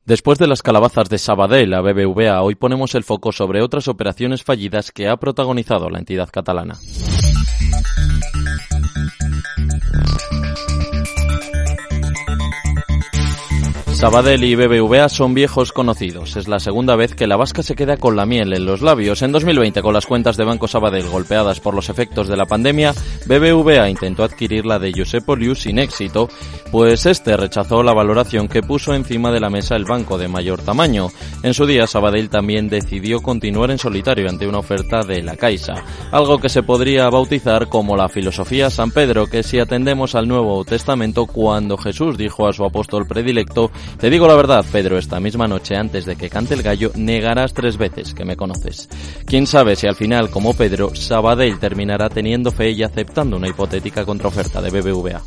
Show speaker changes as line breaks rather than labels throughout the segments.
Después de las calabazas de Sabadell a BBVA, hoy ponemos el foco sobre otras operaciones fallidas que ha protagonizado la entidad catalana. Sabadell y BBVA son viejos conocidos. Es la segunda vez que la vasca se queda con la miel en los labios. En 2020, con las cuentas de Banco Sabadell golpeadas por los efectos de la pandemia, BBVA intentó adquirir la de Josep Oliu sin éxito, pues este rechazó la valoración que puso encima de la mesa el banco de mayor tamaño. En su día, Sabadell también decidió continuar en solitario ante una oferta de la Caixa, algo que se podría bautizar como la filosofía San Pedro, que si atendemos al Nuevo Testamento, cuando Jesús dijo a su apóstol predilecto: "Te digo la verdad, Pedro, esta misma noche antes de que cante el gallo negarás 3 veces que me conoces". Quién sabe si al final, como Pedro, Sabadell terminará teniendo fe y aceptando una hipotética contraoferta de BBVA.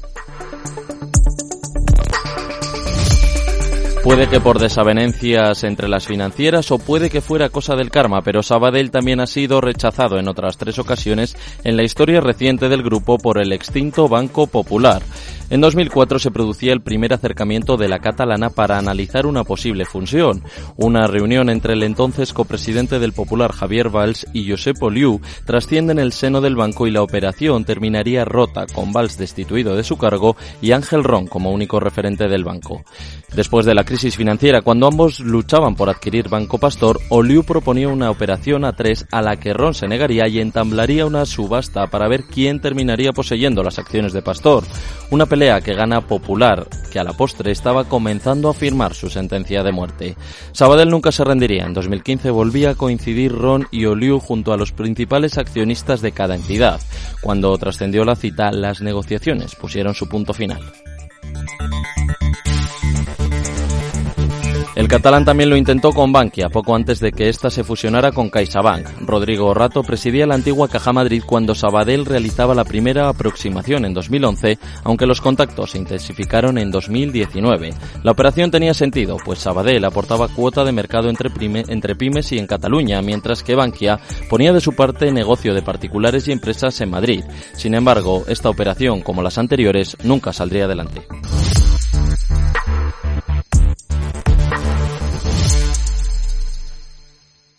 Puede que por desavenencias entre las financieras o puede que fuera cosa del karma, pero Sabadell también ha sido rechazado en otras 3 ocasiones en la historia reciente del grupo por el extinto Banco Popular. En 2004 se producía el primer acercamiento de la catalana para analizar una posible fusión. Una reunión entre el entonces copresidente del Popular, Javier Valls, y Josep Oliu trasciende en el seno del banco y la operación terminaría rota, con Valls destituido de su cargo y Ángel Ron como único referente del banco. Después de la crisis financiera, cuando ambos luchaban por adquirir Banco Pastor, Oliu proponía una operación a 3 a la que Ron se negaría y entablaría una subasta para ver quién terminaría poseyendo las acciones de Pastor. Una pelea que gana Popular, que a la postre estaba comenzando a firmar su sentencia de muerte. Sabadell nunca se rendiría. En 2015 volvía a coincidir Ron y Oliu junto a los principales accionistas de cada entidad. Cuando trascendió la cita, las negociaciones pusieron su punto final. El catalán también lo intentó con Bankia, poco antes de que ésta se fusionara con CaixaBank. Rodrigo Rato presidía la antigua Caja Madrid cuando Sabadell realizaba la primera aproximación en 2011, aunque los contactos se intensificaron en 2019. La operación tenía sentido, pues Sabadell aportaba cuota de mercado entre pymes y en Cataluña, mientras que Bankia ponía de su parte negocio de particulares y empresas en Madrid. Sin embargo, esta operación, como las anteriores, nunca saldría adelante.